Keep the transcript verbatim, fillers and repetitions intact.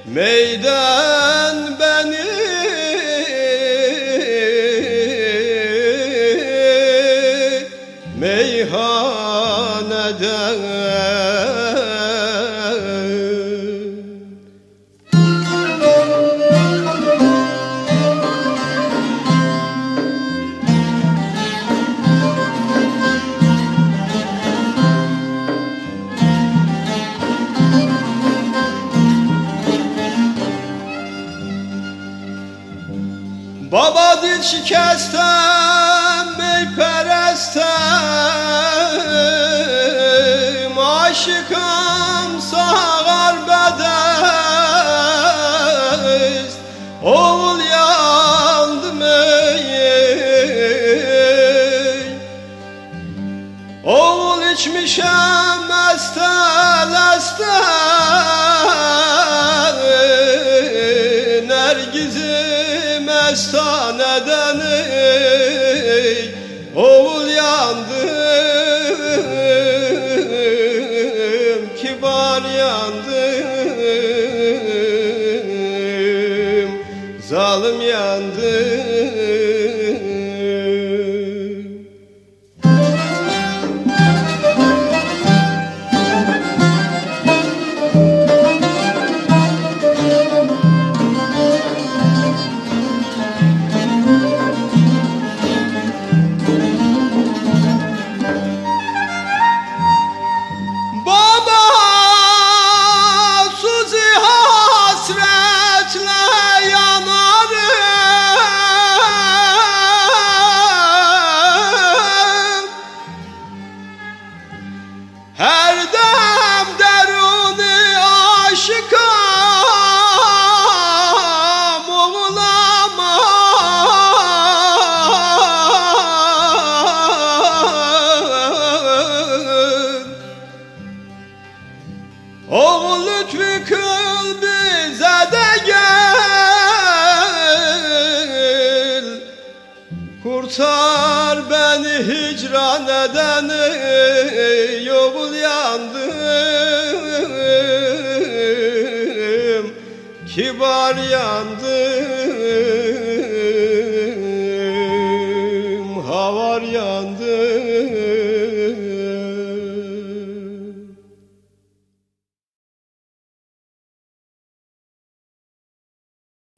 Meydan beni meyhaneden Baba dil şikestem, meyperestem, aşıkım sağar bedest, oğul yandım ey, oğul içmişem estel estel, nergizim mestaneden ey, oğul yandım, kibar yandım, zalim yandım. Her dem deruni aşıkam oğlaman, oğul lütfü kıl bize de gel, kurtar beni hicran eden ey, oğul yandım, kibar yandım.